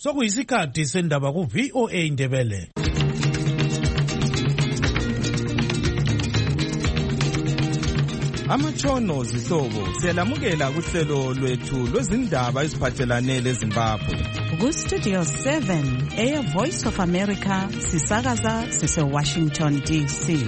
Sokuyisikhathi sendaba ku VOA Indebele. Amatshono zihlobo siyalamukela kuhlelo lwethu lwezindaba eziphathelane leZimbabwe. Ku Studio 7 Air Voice of America sisakaza sise Washington DC.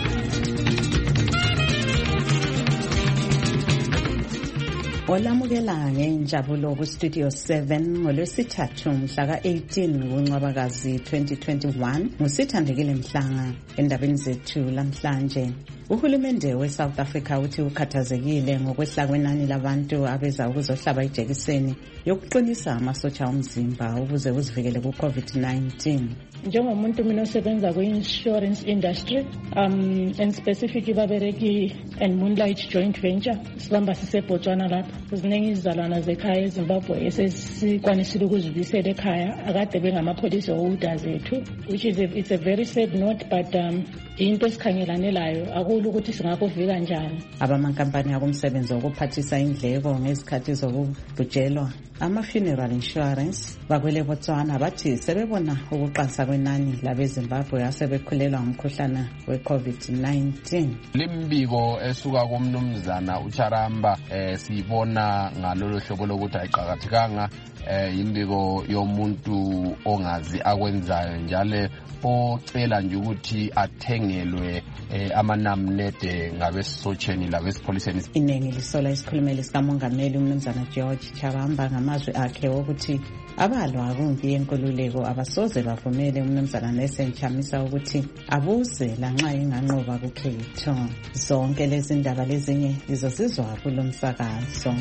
Olamukela ngenjabulo ku Studio 7 ngolwesithathu mhla ka-18 kuNcwabakazi 2021 ngusithandekile Mhlanga. Endabeni zethu lamhlanje, uhulumende weSouth Africa uthi ukhathazekile ngokwehla kwenani labantu abeza ukuzohlaba ijekiseni yokuqinisa amasotsha omzimba ukuze uzivikele ku-COVID-19. Njengomuntu mina osebenza ku-insurance industry and specific babereki and Moonlight joint venture sibamba siseBotswana lapha ziningi izizalwana zekhaya eZimbabwe esesikwanisile ukuzibuyisela ekhaya akade bengamapholisa ohuda zethu, which is it's a very sad note, but into esikhangelanelayo akula ukuthi singakuvika njani. Abamankampani akumsebenzi wokuphathisa indleko ngezikhathi zokubhujelwa ama-funeral insurance bakwele Botswana bathi sebebona ukuqansa kwenani labeZimbabwe asebekhulelwa ngumkhuhlane we-COVID-19. Limbiko esuka kumnumzana uCharamba sibona ngalolu hlobo lokuthi ayiqhakathekanga, imbiko yomuntu ongazi akwenzayo njalo ocela nje ukuthi athengelwe amanamnede ngabesotsheni labesipholiseni. Iningi lisola isikhulumeli sikamongameli umnumzana George Charamba ngamazwi akhe wokuthi abalwa kumpi yenkululeko abasoze bavumele umnumzana Nelson Chamisa ukuthi abuze lanxa inganqoba kukhetho. Zonke lezi ndaba lezinye lizosizwa kulo msakazo.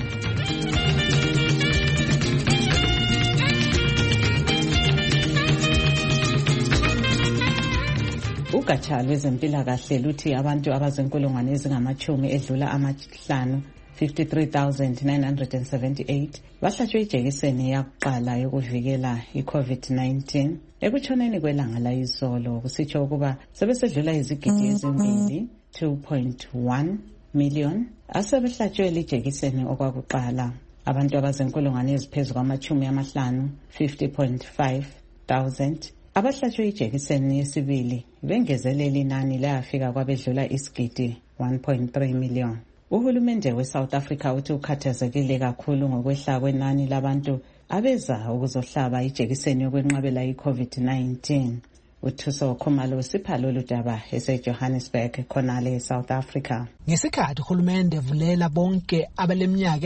Ugatsha lwezempilakahle luthi abantu abazinkulungwane ezingamachumi edlula amahlanu 53,978 bahlatshwe ijekiseni yakuqala yokuvikela i-COVID-19 ekutshoneni kwelanga layizolo, kusitsho ukuba sebesedlula izigidi ezimbili 2.1 million asebehlatshwe ijekiseni okwakuqala. Abantu abazinkulungwane eziphezu kwamachumi amahlanu 50.5 thousand abahlatshwe ijekiseni yesibili bengezelela inani layafika kwabedlula isigidi 1.3 million. Uhulumende weSouth Africa uthi ukhathazekile kakhulu ngokwehla kwenani labantu abeza ukuzohlaba ijekiseni yokwenqabela i-COVID-19. Uthuso Khumalo siphalo ludaba eseJohannesburg khonale eSouth Africa. Ngesikhathi uhulumende vulela bonke abaleminyaka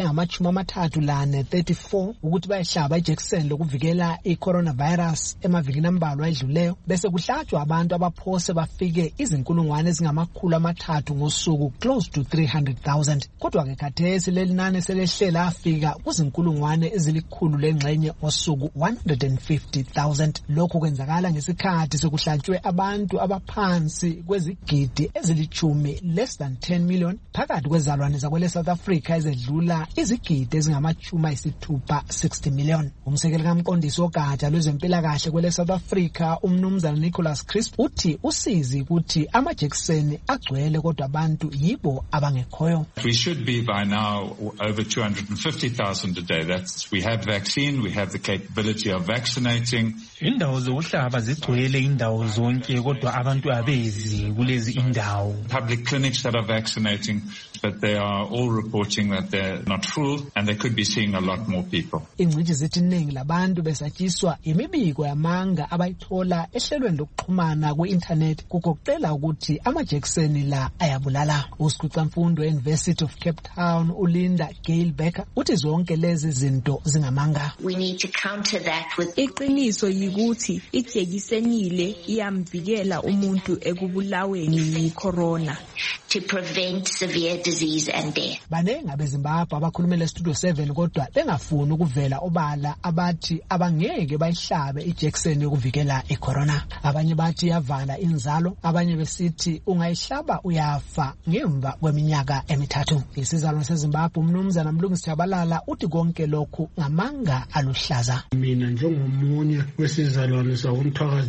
engama-34 ukuthi bayehlaba ijekiseni lokuvikela i-coronavirus emavikini ambalwa edluleyo, bese kuhlatshwa abantu abaphose bafike izinkulungwane ezingama-300 ngosuku, close to 300,000. Kodwa-ke khathesi leli nani selehlela afika kuzinkulungwane ezilikhulu lengxenye ngosuku, 150,000. Lokhu kwenzakala ngesikhathi sokuhlatshwe abantu abaphansi kwezigidi ezilichumi, less than 10 million, phakathi kwezalwane zakwele South Africa ezedlula izigidi ezingamachuma 60 million. Umsekeli kamqondisi wogatsha lwezempilakahle kwele South Africa umnumzana Nicholas Crisp uthi usizi ukuthi amajekiseni agcwele kodwa abantu yibo abangekhoyo. We should be by now over 250,000 a day. That's, we have vaccine, we have the capability of vaccinating. Indawo zokuhlaba zigcwele indawo zonke kodwa abantu abezi kulezi indawo. Public clinics that are vaccinating, but they are all reporting that they're not full and they could be seeing a lot more people. Ingcitshi zithi iningi labantu besatshiswa imibiko yamanga abayithola ehlelweni lokuxhumana ku-internet kugoqela ukuthi amajekiseni la ayabulala. Usikhwicamfundo e-University of Cape Town uLinda Gail Becker uthi zonke lezi zinto zingamanga. We need to counter that with iqiniso yikuthi ijekisenile iyamvikela umuntu ekubulaweni yi-corona to prevent severe disease and death. Banengi abeZimbabwe abakhulumela Studio 7 kodwa bengafuni ukuvela obala abathi abangeke bayihlabe ijekiseni yokuvikela i-corona. Abanye bathi yavala inzalo, abanye besithi ungayihlaba uyafa ngemva kweminyaka emithathu. Isizalwane seZimbabwe umnumzana Mlungisi Tshabalala uthi konke lokhu ngamanga aluhlaza. Mina njengomunye wesizalwane sakumthwakazi leZimbabwe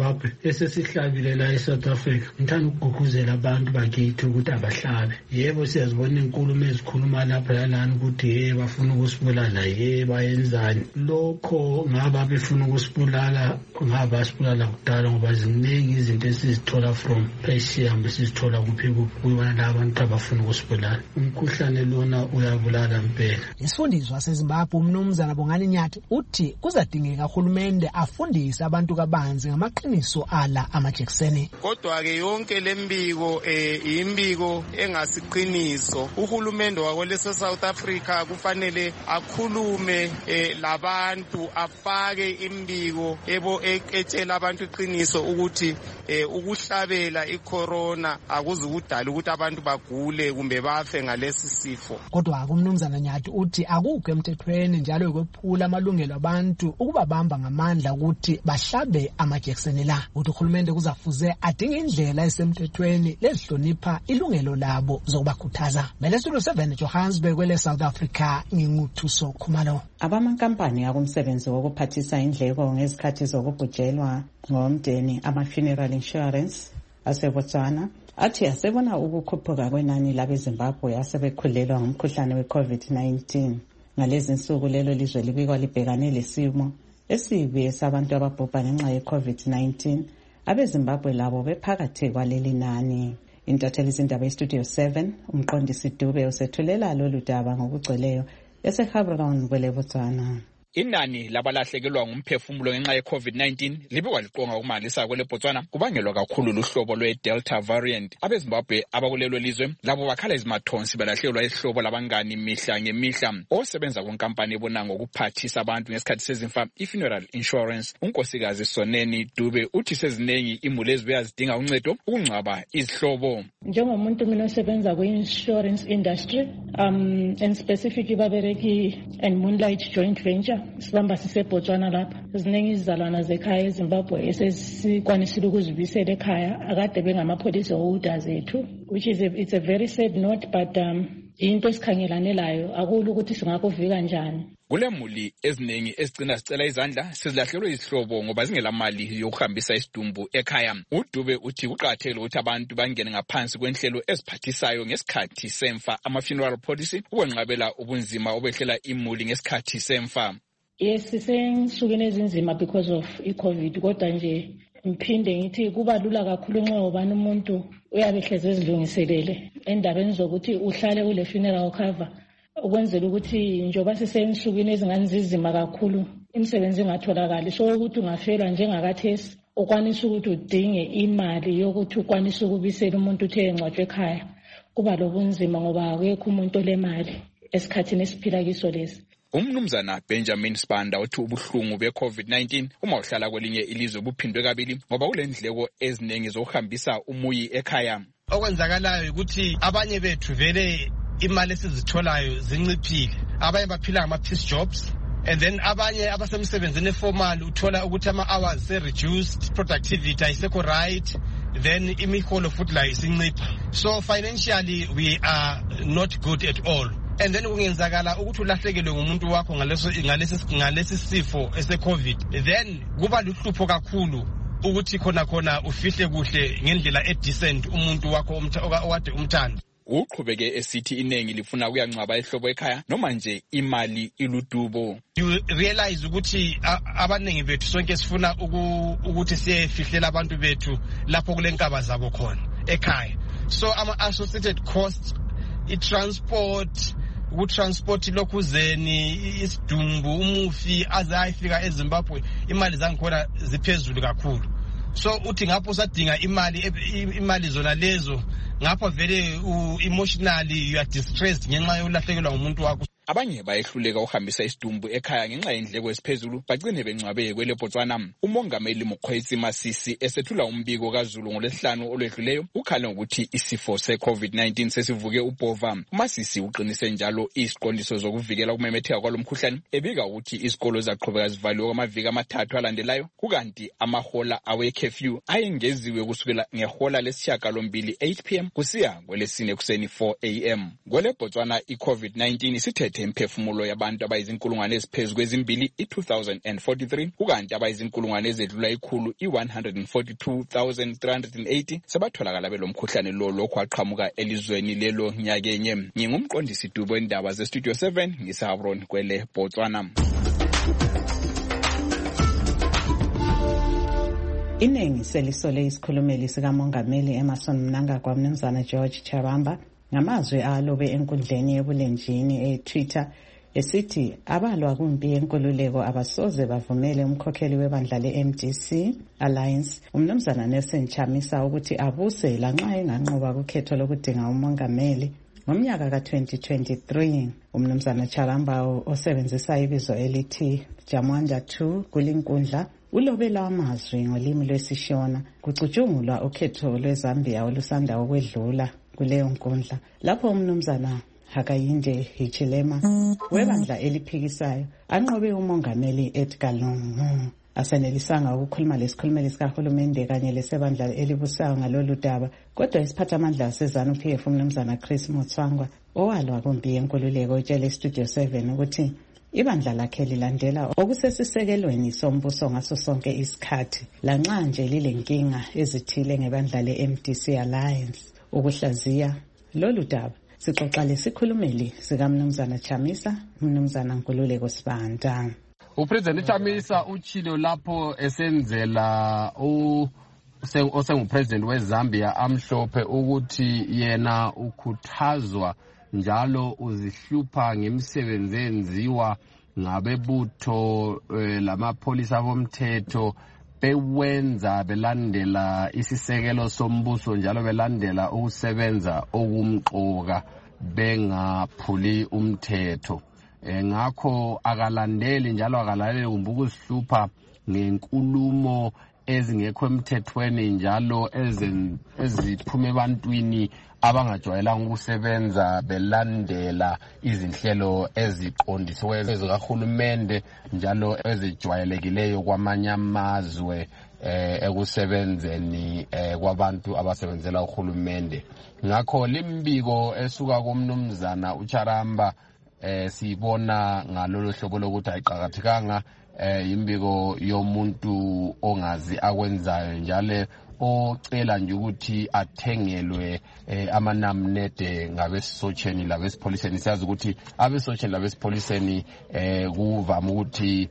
Zimbabwe esesihlabile la eSouth Africa ngithanda ukugqugquzela abantu bakithi ukuthi abahlabe. Yebo siyazibona inkulumo ezikhuluma lapha yalana ukuthi bafuna ukusibulala bayenzani. Lokho ngaba befuna ukusibulala ngaba sibulala kudala ngoba ziningi izinto esizithola from Persian esizithola kuphi kuyona labantu abafuna ukusibulala. Umkhuhlane lona uyabulala impela. Isifundiswa seZimbabwe umnumzana Bongani Nyathi uthi kuzadingeka uhulumende afundise abantu kabanzi ngamaqiniso ala amajekiseni. Kodwa ke yonke lembiko imbiko engasiqiniso. Uhulumende wakwele South Africa kufanele akhulume labantu afake imbiko etshela abantu iqiniso ukuthi ukuhlabela icorona akuzukudala ukuthi abantu bagule kumbe bafe ngalesi sifo. Kodwa umnumzana Nyathi uthi akukho emthethweni njalo ukwephula amalungelo abantu ukubabamba ngamandla ukuthi bahlabe amajekiseni la. Uthi uhulumende kuzafuze adinge indlela esemthethweni lezihlonipha ilungelo labo zokubakhuthaza. Mele Studio 7 Johannesburg kwele South Africa nginguthuso Khumalo. Abamankampani akumsebenzi wokuphathisa indleko ngezikhathi zokubhujelwa ngomndeni ama-funeral insurance aseBotswana athi asebona ukukhuphuka kwenani labeZimbabwe asebekhulelwa ngumkhuhlane we-COVID-19. Ngalezi nsuku lelo lizwe libikwa libhekane lesimo esibi esabantu ababhubha ngenxa ye-COVID-19. AbeZimbabwe labo bephakathi kwaleli nani. Intatheli zindaba eStudio 7 umqondisi Dube usethulela lolu daba ngokugcweleyo eseGaborone kwele Botswana. Inani labalahlekelwa ngumphefumulo ngenxa ye-COVID-19 libikwa liqonga ukumalisa kwele Botswana kubangelwa kakhulu luhlobo lwe-Delta variant. AbeZimbabwe abakulelo lizwe labo bakhala izimathonsi balahlekelwa isihlobo labangani mihla ngemihla. Osebenza kwenkampani ebona ngokuphathisa abantu ngesikhathi sezimfa i-funeral insurance unkosikazi Soneni Dube uthi sezinengi imuli ezibuya zidinga uncedo ukungcwaba izihlobo. Njengomuntu mina osebenza kwi-insurance industry and specifically babereki and Moonlight joint venture sibamba siseBotswana lapha. Ziningi izizalwana zekhaya eZimbabwe esesikwanisile ukuzibisela ekhaya akade bengamapholisi ohuda zethu, which is it's a very sad note, but into esikhangelane layo akula ukuthi singakuvika njani. Kule muli eziningi ezigcina zicela izandla sizilahlekelwe izihlobo ngoba zingelamali yokuhambisa isidumbu ekhaya. uDube uthi kuqakathekile ukuthi abantu bangene ngaphansi kwenhlelo eziphathisayo ngesikhathi semfa ama-funeral policy ukwenqabela ubunzima obehlela imuli ngesikhathi semfa. Yes, sisengisukwini ezinzima because of i-COVID, kodwa nje mphinde ngithi kuba lula kakhulu nxa ubani umuntu uyabe hleze ezilungiselele endabeni zokuthi uhlale ule funeral cover ukwenzela ukuthi njoba sisensukwini ezingani zizima kakhulu imisebenzi ingatholakali, so ukuthi ungafelwa njengakathesi ukwanisa ukuthi udinge imali yokuthi ukwanise ukubisela umuntu uthe engcwatshwe ekhaya kuba lobunzima ngoba akekho umuntu olemali esikhathini esiphila kiso lesi. Umnumzana Benjamin Spanda uthi ubuhlungu be-COVID-19 uma uhlala kwelinye ilizwe buphindwe kabili ngoba kulendleko eziningi zokuhambisa umuyi ekhaya. Okwenzakalayo ukuthi abanye bethu vele imali esizitholayo zinciphile, abanye baphila ngama-piece jobs, and then abanye abasemsebenzini eformal uthola ukuthi ama-hours se-reduced, productivity ayisekho right, then imiholo futhi layo isincipha. So financially we are not good at all. And then kungenzakala ukuthi ulahlekelwe ngumuntu wakho ngalesi sifo ese-COVID, then kuba luhlupho kakhulu ukuthi khona ufihle kuhle ngendlela edecent umuntu wakho okade umthanda. Uqhubeke esithi inengi lifuna ukuyangcwaba ihlobo ekhaya noma nje imali iludubo. You realize ukuthi abanengi bethu sonke sifuna ukuthi siyefihlela abantu bethu lapho kulenkaba zabo khona ekhaya. So ama-associated costs, i-transport, ukutransport lokhuzeni, isidumbu, umufi aze ayifika eZimbabwe, imali zangikhona ziphezulu kakhulu. So uthi ngapho usadinga imali zona lezo, ngapho vele emotionally you are distressed ngenxa yolahlekelwa ngumuntu wakho. Abanye bayehluleka ukuhambisa isidumbu ekhaya ngenxa yendleko eziphezulu bagcine bengcwabe kwele Botswana. Umongameli Mokgweetsi Masisi esethula umbiko kaZulu ngoLwesihlanu olwedluleyo ukhale ngokuthi isifo se-COVID-19 sesivuke ubhova. Masisi uqinise njalo iziqondiso zokuvikela ukumemetheka kwalomkhuhlane ebika ukuthi izikolo zaqhubeka zivaliwe kwamaviki amathathu alandelayo kukanti amahola awe-curfew ayengeziwe kusukela ngehola lesishiyagalombili 8 p.m. kusiya kwelesine kuseni 4 a.m. Kwele Botswana i-COVID-19 isithethe ethethe imphefumulo yabantu abayizinkulungwane eziphezu kwezi-2 i-2043 kukanti abayizinkulungwane ezedlula ikhulu i-142,380 sebatholakala belomkhuhlane lokhu aqhamuka elizweni lelo nyakenye. Ngingumqondisi Dubo wendaba ze-Studio 7 ngiseHabron kwele Botswana. Iningi selisole isikhulumeli sikamongameli Emmerson Mnangagwa Mnumzana George Charamba ngamazwi alobe enkundleni yebulenjini eTwitter esithi abalwa kumpi yenkululeko abasoze bavumele umkhokheli webandla le-MDC Alliance uMnumzana Nelson Chamisa ukuthi abuse lanxa enganqoba kukhetho lokudinga umongameli ngomnyaka ka-2023. uMnumzana Charamba osebenzisa ibizo elithi Jamwanda 2 kulinkundla ulobela amazwi ngolimi lwesiShona kucutshungulwa ukhetho lweZambia olusanda ukwedlula kuleyo nkundla lapho uMnumzana Hakainde Hichilema webandla eliphikisayo anqobe umongameli Edgar Lungu. Asenelisanga ukukhuluma lesikhulumeli sikahulumende kanye lesebandla elibusayo ngalolu daba, kodwa isiphathamandla seZANU-PF uMnumzana Chris Mutswangwa owalwa kumpi yenkululeko utshele iStudio 7 ukuthi ibandla lakhe lilandela okusesisekelweni sombuso ngaso sonke isikhathi lanxa nje lilenkinga ezithile ngebandla le-MDC Alliance. Ukuhlaziya lolu daba sixoxa lesikhulumeli sikaMnumzana Chamisa, uMnumzana Nkululeko Sibanda. uPresident Chamisa uchilo lapho esenzela osengupresident weZambia amhlophe ukuthi yena ukhuthazwa njalo uzihlupha ngemisebenzi enziwa ngabebutho lamapholisa bomthetho bewenza belandela isisekelo sombuso njalo belandela ukusebenza okumqoka bengaphuli umthetho. Ngakho akalandeli njalo akalaleli kumbe ukuzihlupha ngenkulumo ezingekho emthethweni njalo eziphume ebantwini abangajwayelanga ukusebenza belandela izinhlelo eziqondisiwe ezikahulumende njalo ezijwayelekileyo kwamanye amazwe ekusebenzeni kwabantu abasebenzela uhulumende. Ngakho limbiko esuka kuMnumzana uCharamba sibona ngalolu hlobo lokuthi ayiqhakathekanga imbiko yomuntu ongazi akwenzayo njalo ocela nje ukuthi athengelwe amanamnede ngabesisotsheni labesipholiseni. Siyazi ukuthi abesisotsheni labesipholiseni kuvama ukuthi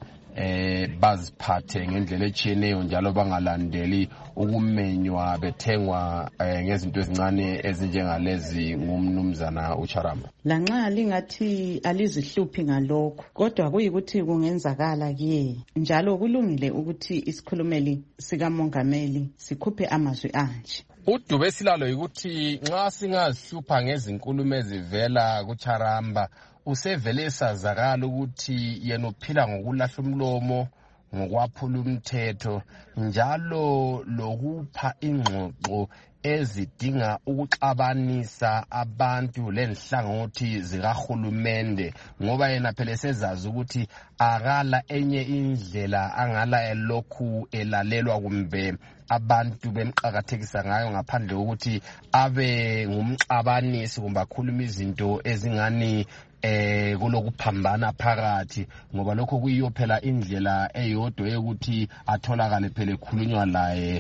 baziphathe ngendlela etshiyeneyo njalo bangalandeli ukumenywa bethengwa ngezinto ezincane ezinjengalezi nguMnumzana uCharamba. Lanxa lingathi alizihluphi ngalokho kodwa kuyikuthi kungenzakala kuye njalo kulungile ukuthi isikhulumeli sikamongameli sikhuphe amazwi anje. Udube silalo ukuthi nxa singazihlupha ngezinkulumo ezivela kuCharamba usevele sazakala ukuthi yena uphila ngokulahla umlomo ngokwaphula umthetho njalo lokupha ingxoxo ezidinga ukuxabanisa abantu lenhlangothi zikahulumende ngoba yena phela sezazi ukuthi akala enye indlela angala elokhu elalelwa kumbe abantu bemqhakathekisa ngayo ngaphandle kokuthi abe ngumxabanisi kumbe akhuluma izinto ezingani kulokuphambana phakathi ngoba lokho kuyiyo phela indlela eyodwa yokuthi atholakale phela ekhulunywa laye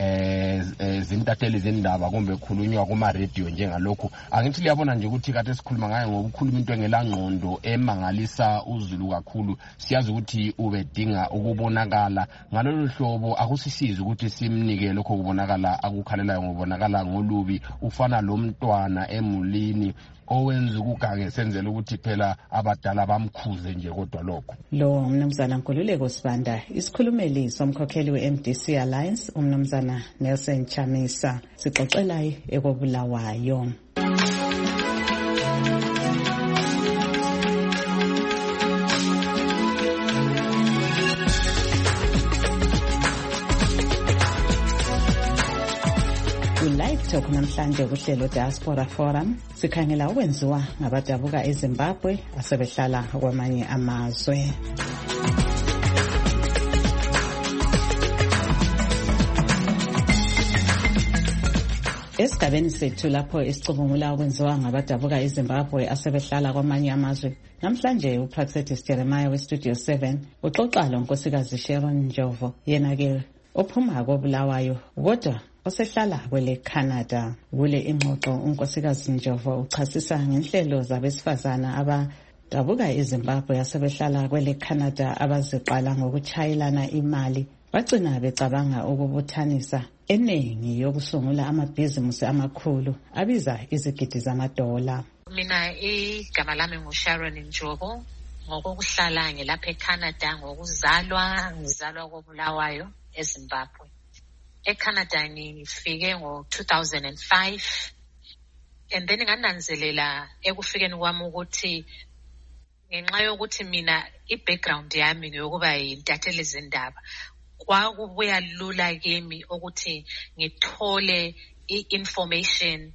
zintatheli zendaba kumbe ekhulunywa kuma radio njengalokho. Angithi liyabona nje ukuthi kade sikhuluma ngayo ngoba ukhuluma into engelangqondo emangalisa uzulu kakhulu. Siyazi ukuthi ubedinga ukubonakala ngalolu hlobo akusisizi ukuthi simnike lokho kubonakala akukhalelayo ngobonakala ngolubi ufana lo mntwana emulini owenza ukugange senzela ukuthi phela abadala bamkhuze nje kodwa lokho. Lo Mnumzana Nkululeko Sibanda isikhulumeli somkhokheli we-MDC Alliance uMnumzana Nelson Chamisa sixoxela ekobulawayo. Live Talk namhlanje kuhlelo Diaspora Forum sikhangela ukwenziwa ngabadabuka eZimbabwe asebehlala kwamanye amazwe. Esigabeni sethu lapho esicubungula ukwenziwa ngabadabuka eZimbabwe asebehlala kwamanye amazwe Namhlanje uPraxetis Jeremiah weStudio 7 uxoxa lo Nkosikazi Sharon Njovo, yena-ke ophuma koBulawayo kodwa osehlala kwele Canada. Kule ingxoxo uNkosikazi Njovo uchasisa ngenhlelo zabesifazana abadabuka eZimbabwe asebehlala kwele Canada abaziqala ngokuchayelana imali bagcina becabanga ukubuthanisa eningi yokusungula amabhizimusi amakhulu abiza izigidi zamadola. Mina igama lami nguSharon Njovo, ngokuhlala ngilapha eCanada, ngizalwa koBulawayo eZimbabwe. ECanada ngifike ngo-2005 and then ngananzelela ekufikeni kwami ukuthi ngenxa yokuthi mina i-background yami ngiyokuba yintatheli zindaba, kwakubuya lula kimi ukuthi ngithole i-information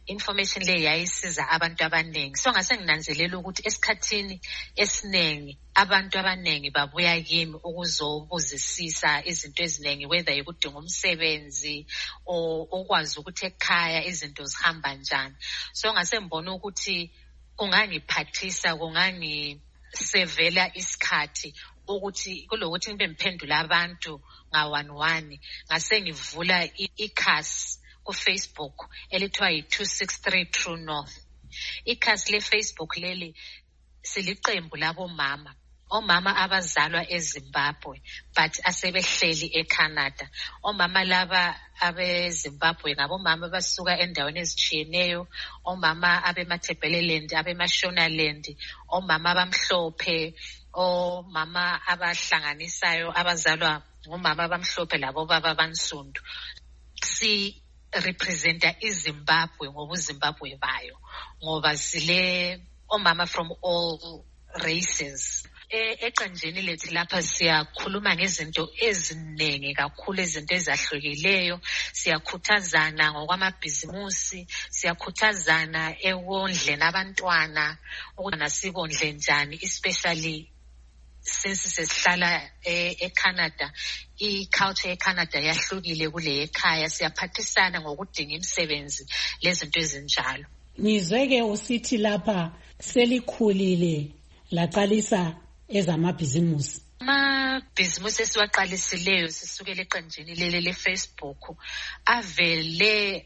le yayisiza abantu abaningi. So ngase nginanzelela ukuthi esikhathini esiningi abantu abaningi babuya kimi ukuzobuzisisa izinto eziningi, whether yikudinga umsebenzi or ukwazi ukuthi ekhaya izinto zihamba njani. So ngase ngibona ukuthi kungangiphathisa, kungangisevela isikhathi ukuthi kulokuthi ngibe ngiphendula abantu nga-1-1. Ngase ngivula ikhasi kuFacebook elithiwa yi-263 True North. Ikhasi leFacebook leli siliqembu labomama, omama abazalwa eZimbabwe but asebehleli eCanada. Omama laba abeZimbabwe ngabomama basuka endaweni ezitshiyeneyo, omama abemaThebeleland, abeMashonaland, omama abamhlophe, omama abahlanganisayo abazalwa ngomama abamhlophe labo baba bansundu. Si representa iZimbabwe ngobuZimbabwe bayo, ngoba sile omama from all races. Eqenjini lethu lapha siyakhuluma ngezinto eziningi kakhulu, izinto ezahlukileyo. Siyakhuthazana ngokwamabhizimusi, siyakhuthazana ekondleni abantwana, ukubana sikondle njani, especially since sesihlala eCanada. I-culture eCanada yahlukile kule ekhaya, siyaphathisana ngokudinga imisebenzi lezinto ezinjalo. Ngizweke usithi lapha selikhulile laqalisa ezamabhizimusi. Amabhizimusi esiwaqalisileyo sisukela eqenjini leli leFacebook avele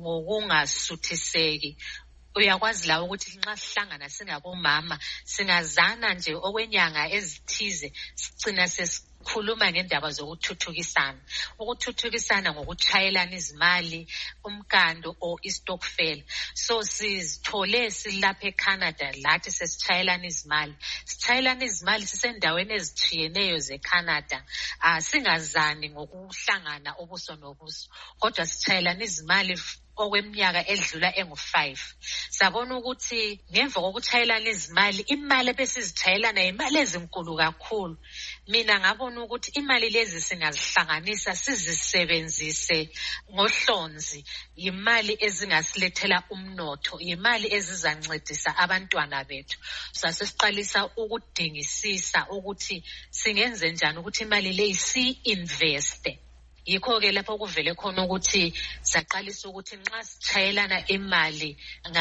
ngokungasuthiseki. Uyakwazi la ukuthi nxa sihlangana singabomama singazana nje okwenyanga ezithize sigcina sesikhuluma ngendaba zokuthuthukisana. Ukuthuthukisana ngokuchayelana izimali, umkando or istokfela. So sizithole silapha eCanada lathi sesichayelana izimali. Sichayelana izimali sisendaweni ezitshiyeneyo zeCanada. Singazani ngokuhlangana ubuso nobuso, kodwa sichayelana izimali okweminyaka edlula engu-5. Sabona ukuthi ngemva kokuchayelana izimali, imali ebesizichayelana imali ezinkulu kakhulu. Mina ngabona ukuthi imali lezi singazihlanganisa sizisebenzise ngohlonzi, imali ezingasilethela umnotho, imali ezizancedisa abantwana bethu. Sasiqalisa ukudingisisa ukuthi singenze njani ukuthi imali leyi si-investe. Yikho-ke lapho kuvele khona ukuthi saqalisa ukuthi nxa sichayelana imali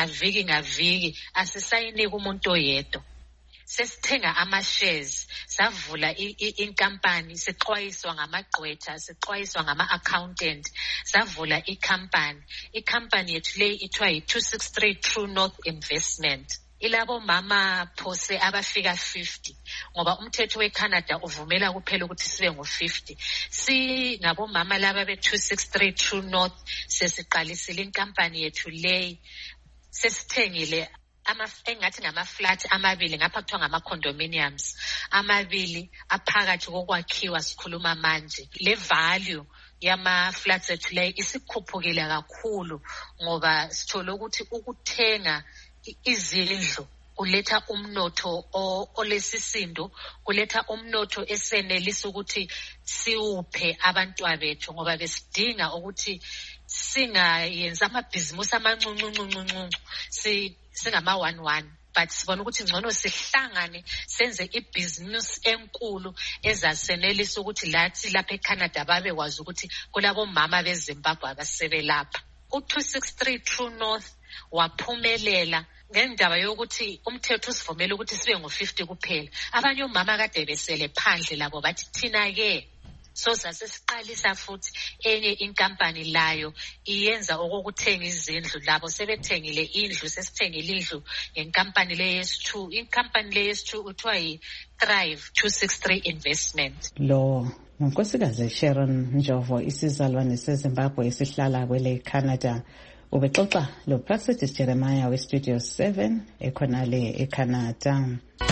ngaviki asisayiniki umuntu oyedwa. Sesithenga ama-shares, savula inkampani, sixwayiswa ngamagqwetha, sixwayiswa ngama-accountant, savula ikhampani. Ikhampani yethu leyi ithiwa yi-263 True North Investment. Ilabo mama phose abafika 50, ngoba umthetho weCanada uvumela kuphela ukuthi sibe ngo-50. Singabomama laba be-263 True North sesiqalisile inkampani yethu leyi. Sesithengile engathi ngama-flat amabili, ngapha kuthiwa ngama-condominiums amabili aphakathi kokwakhiwa sikhuluma manje. Le value yama-flats ethu leyi isikhuphukile kakhulu, ngoba sithole ukuthi ukuthenga izindlu kuletha umnotho olesisindo, kuletha umnotho esenelisa ukuthi siwuphe abantwana bethu, ngoba besidinga ukuthi singayenza amabhizimusi amancuncu singama-1-1, but sibona ukuthi ngcono sihlangane senze ibhizimusi enkulu ezasenelisa ukuthi lathi lapha eCanada babekwazi ukuthi kulabo mama beZimbabwe abasebelapha. U-263 True North waphumelela ngendaba yokuthi umthetho usivumela ukuthi sibe ngo-50 kuphela. Abanye omama kade besele phandle labo bathi thina-ke so sasiqalisa futhi enye inkampani layo iyenza okokuthenga izindlu, labo sebethengile indlu, sesithengile indlu yenkampani leyes2. Inkampani leyes2 kuthiwa yi-Thrive 263 Investment. Lo unkosikazi Sharon Njovo, isizalwane seZimbabwe esihlala kwele Canada, ubexoxa lo Praxedes Jeremiah weStudio 7 ekhonale eCanada.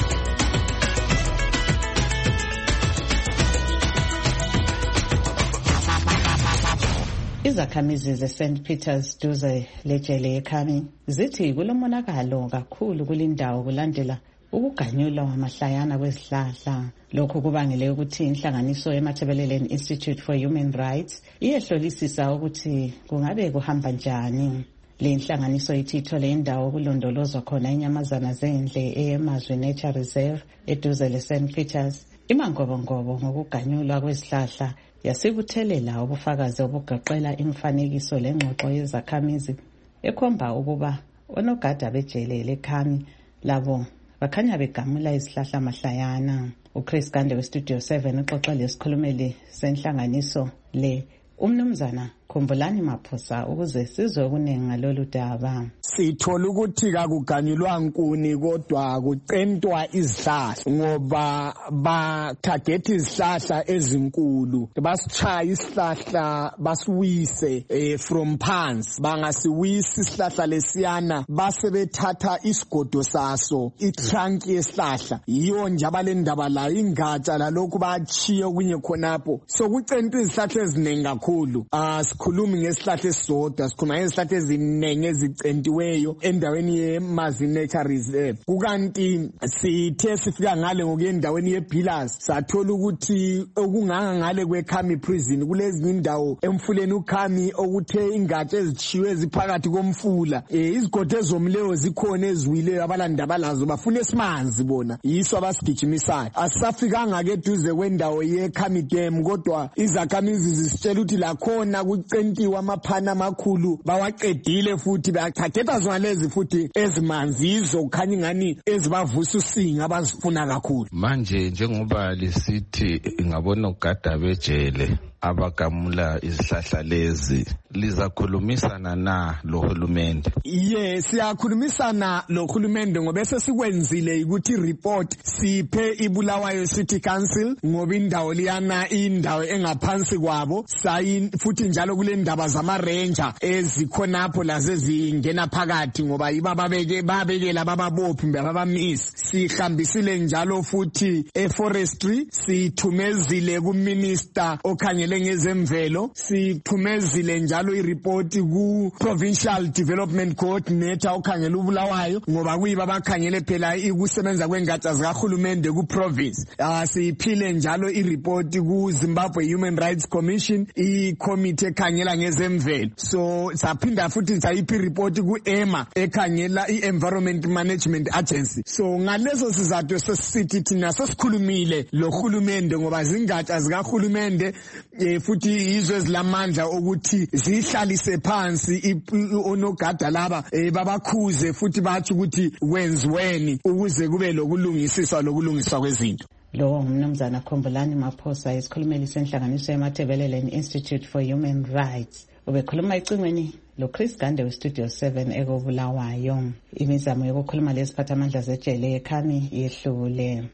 Izakhamizi ze-St. Peters duze lejele eKhami zithi kulomonakalo kakhulu kulindawo kulandela ukuganyulwa amahlayana kwezihlahla. Lokhu kubangele ukuthi inhlanganiso eMathebeleleni Institute for Human Rights iyehlolisisa ukuthi kungabe kuhamba njani. Le inhlanganiso ithi ithole indawo kulondolozwa khona inyamazana zendle eMazwi Nature Reserve eduze le-St. Peters. Imangobongobo ngokuganyulwa kwezihlahla yasibuthelela ubufakazi obugoqela imifanekiso lengxoxo yezakhamizi ekhomba ukuba onogada bejele leKhami labo bakhanya begamula izihlahla mahlayana. uChris Gande weStudio 7 uxoxa lesikhulumeli senhlanganiso le umnumzana Khumbulani Maphosa ukuze sizwe okuningi ngalolu daba. Sithola ukuthi kakuganyulwa nkuni kodwa kucentwa izihlahla ngoba ba-target izihlahla ezinkulu, basichaya isihlahla basiwise from phansi. Bangasiwisa isihlahla lesiyana base bethatha isigodo saso, itrunk yesihlahla, yiyo nje abalendaba la ingatsha lalokhu bachiye okunye khonapho. So kucentwa izihlahla eziningi kakhulu. Sikhulumi ngesihlahla esisodwa, sikhuluma ngesihlahla eziningi ezicentiweyo endaweni yeMazwi Nature Reserve. Kukanti sithe sifika ngale ngokuyendaweni yePillars sathola ukuthi okunganga ngale kweKhami prison kulezi indawo emfuleni uKhami okuthe ingatsha ezichiwe eziphakathi komfula. Izigodo ezomleyo zikhona eziwileyo abalandaba lazo bafuna esimanzi bona, yiso abasigijimisayo. Asisafikanga ke eduze kwendawo yeKhami Dam kodwa izakhamizi zisitshela ukuthi la khona kucentiwa amaphana amakhulu bawaqedile futhi bayachageta zona lezi futhi ezimanzi izokhanya ingani ezibavusa usinga abazifuna kakhulu. Manje njengoba lisithi ngabona ugada bejele abagamula izihlahla lezi, lizakhulumisana na lohulumende? Yes, siyakhulumisana lohulumende ngoba sesikwenzile ukuthi report siphe iBulawayo City Council ngoba indawo liyana indawo engaphansi kwabo, futhi njalo kule ndaba zama ranger ezikhonapho lazezingena phakathi ngoba babekela bababophi babamisi. Sihambisile njalo futhi eforestry, sithumezile kuminister okhangele ngezemvelo, sithumezile njalo ireport ku-Provincial Development Coordinator okhangela uBulawayo ngoba kuyiba bakhangele phela ukusebenza kwengatsha zikahulumende ku-province. Siphile njalo ireport ku-Zimbabwe Human Rights Commission, i-committee ekhangela ngezemvelo. So saphinda futhi sayiphi ireport ku-EMA ekhangela i-Environment Management Agency. So ngaleso sizathu sesithi thina sesikhulumile lohulumende ngoba zingatsha zikahulumende futhi izwe ezilamandla ukuthi zihlalise phansi onogada laba babakhuze futhi bathi ukuthi wenziweni ukuze kube lokulungiswa kwezinto. Lo umnumzana Khumbulani Maphosa isikhulumeli senhlanganiso yeMathebeleleni Institute for Human Rights. Ubekhuluma ecingweni loChris Gande weStudio 7 ekoBulawayo. Imizamo yokukhuluma leziphathamandla zejele eKhami yehlule.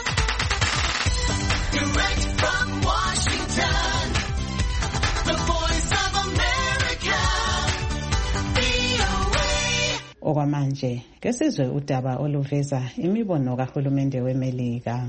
Okwamanje ke sizwe udaba oluveza imibono kahulumende weMelika.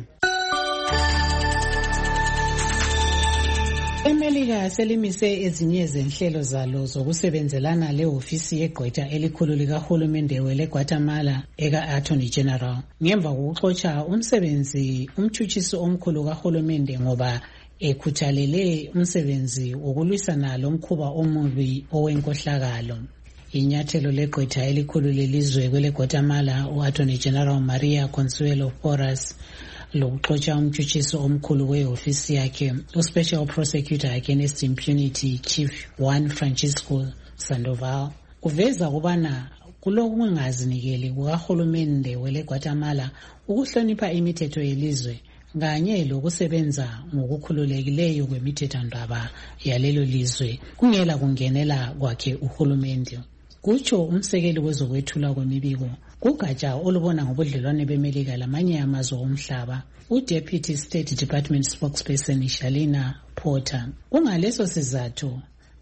eMelika selimise ezinye zenhlelo zalo zokusebenzelana lehhovisi yegqwetha elikhulu likahulumende weGuatemala eka-Attorney General ngemva kokuxotsha umsebenzi umtshutshisi omkhulu kahulumende ngoba ekhuthalele umsebenzi wokulwisana lomkhuba omubi owenkohlakalo. Inyathelo legqwetha elikhulu lelizwe kweleGuatemala u-Attorney General Maria Consuelo Porras lokuxotsha umtshutshisi omkhulu wehhovisi yakhe uSpecial Prosecutor Against Impunity Chief Juan Francisco Sandoval kuveza ukubana kulokungazinikeli kukahulumende wele Guatemala ukuhlonipha imithetho yelizwe kanye lokusebenza ngokukhululekileyo kwemithethondaba yalelo lizwe kungela kungenela kwakhe uhulumende. Kutsho umsekeli wezokwethula kwemibiko kugatsha olubona ngobudlelwane beMelika lamanye amazwe omhlaba, uDeputy State Department Spokesperson Shalina Porter. Kungaleso sizathu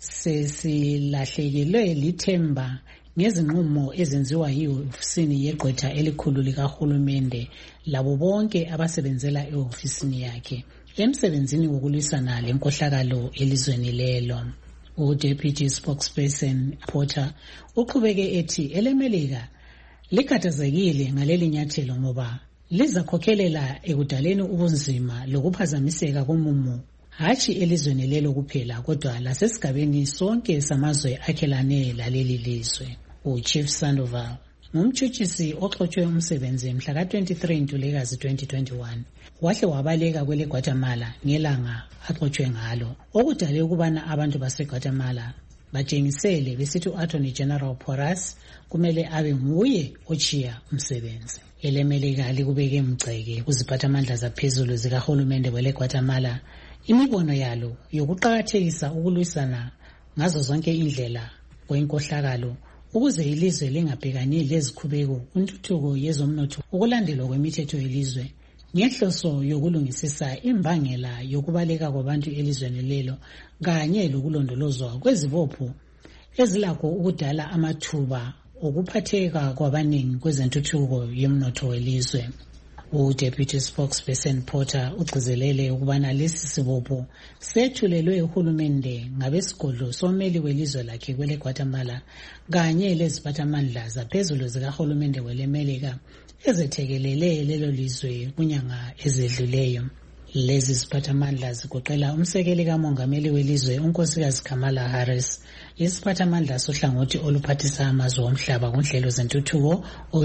sesilahlekelwe lithemba ngezinqumo ezenziwa yi-ofisini yegqwetha elikhulu likahulumende labo bonke abasebenzela e-ofisini yakhe emsebenzini wokulwisana lenkohlakalo elizweni lelo. U-Deputy Spokesperson Porter uqhubeke ethi eleMelika likhathazekile ngaleli nyathelo ngoba lizakhokhelela ekudaleni ubunzima lokuphazamiseka komumo hatshi elizweni lelo kuphela kodwa lasesigabeni sonke samazwe akhelane laleli lizwe. U-Chief Sandoval ngumtshutshisi oxotshwe umsebenzi mhla ka-23 Ntulikazi 2021 wahle wabaleka kwele Guatemala ngelanga axotshwe ngalo okudale ukubana abantu baseGuatemala batshengisele besithi u-Attorney General Porras kumele abe nguye ochiya umsebenzi. Elemelika likubeke mgceke kuziphathamandla zaphezulu zikahulumende wele Guatemala imibono yalo yokuqakathekisa ukulwisana ngazo zonke indlela kwenkohlakalo ukuze ilizwe lingabhekani lezikhubeko kuntuthuko yezomnotho ukulandelwa kwemithetho yelizwe ngenhloso yokulungisisa imbangela yokubaleka kwabantu elizweni lelo kanye lokulondolozwa kwezibopho ezilakho ukudala amathuba okuphatheka kwabaningi kwezentuthuko yomnotho welizwe. U-Deputy Spokesperson Porter ugcizelele ukubana lesi sibopho sethulelwe uhulumende ngabesigodlo someli welizwe lakhe kwele Guatemala kanye leziphathamandla zaphezulu zikahulumende weleMelika ezethekelele lelo lizwe kunyanga ezedluleyo. Lezi ziphathamandla zigoqela umsekeli kamongameli welizwe unkosikazi Kamala Harris, isiphathamandla sohlangothi oluphathisa amazwe omhlaba kunhlelo zentuthuko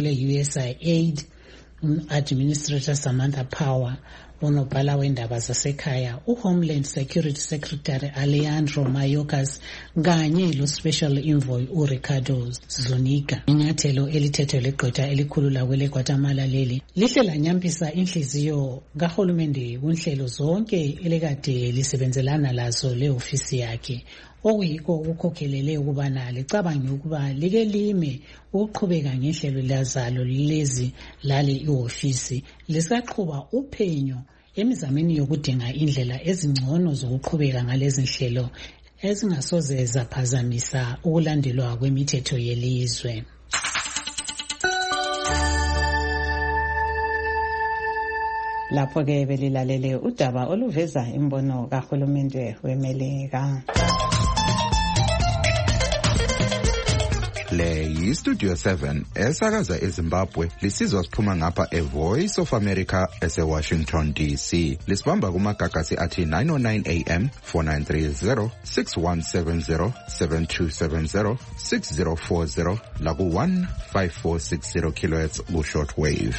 ole-USAID, Administrator Samantha Power, unobhala wendaba zasekhaya uHomeland Security Secretary Alejandro Mayorkas kanye lo-Special Envoy uRicardo Zuniga. Inyathelo elithethwe legqwetha elikhulu lakwele Guatemala leli lihle lanyampisa inhliziyo kahulumende kunhlelo zonke elekade lisebenzelana lazo le-ofisi yakhe okuyikho ukukhokhelele ukubana licabange ukuba like lime ukuqhubeka ngehlelo lazalo lezi lali i-ofisi lisaqhuba uphenyo emizameni yokudinga indlela ezingcono zokuqhubeka ngalezi nhlelo ezingasoze zaphazamisa ukulandelwa kwemithetho yelizwe. Lapho-ke belilalele udaba oluveza imbono kahulumende weMelika. Le yi-Studio 7 esakaza eZimbabwe lisizwa siphuma ngapha eVoice of America ese-Washington DC. Lisibamba kumagagasi athi 909 AM, 4930, 6170, 7270, 6040 laku 15460 kHz ku-shortwave.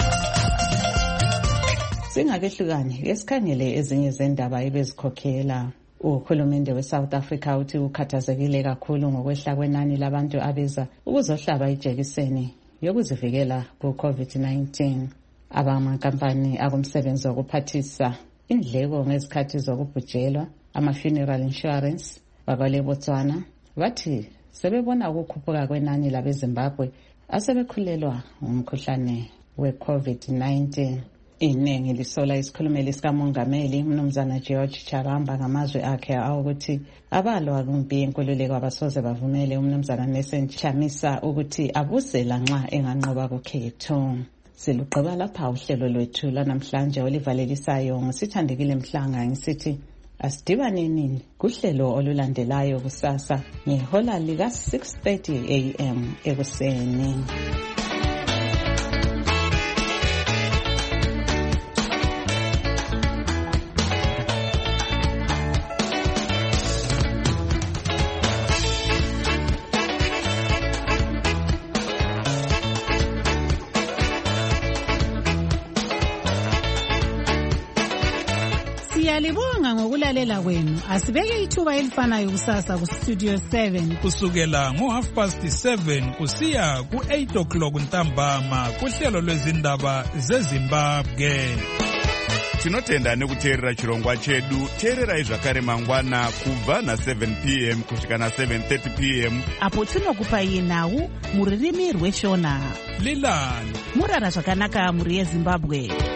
Singakehlukani esikhangele ezinye zendaba ebezikhokhela. Uhulumende we-South Africa uthi ukhathazekile kakhulu ngokwehla kwenani labantu abeza ukuzohlaba ijekiseni yokuzivikela ku-COVID-19. Abamankampani akumsebenzi wokuphathisa indleko ngezikhathi zokubhujelwa ama-funeral insurance bakwale Botswana bathi sebebona ukukhuphuka kwenani labeZimbabwe asebekhulelwa ngumkhuhlane we-COVID-19. Iningi lisola isikhulumeli sikamongameli Mnumzana George Charamba ngamazwi akhe ukuthi abalwa kumpi yenkululeko abasoze bavumele uMnumzana Nelson Chamisa ukuthi abuse lanxa enganqoba kukhetho. Siluqaba lapha uhlelo lwethu lanamhlanje olivalelisayo ngisithandekile Mhlanga ngisithi asidibaneni kuhlelo olulandelayo kusasa ngehola lika 6:30 AM ekuseni. Siyalibonga ngokulalela kwenu. Asibeke ithuba elifanayo kusasa ku Studio 7 kusukela ngo7:30 kusiya ku8 ntambama kuhlelo lwezindaba zeZimbabwe. Tinotenda nekuteerera chirongwa chedu. Teererai zvakare mangwana kubva na7 p.m. kusvika na7:30 p.m. apo tinokupai nhau muririmi rweshona. Lilani murara zvakanaka muri yeZimbabwe.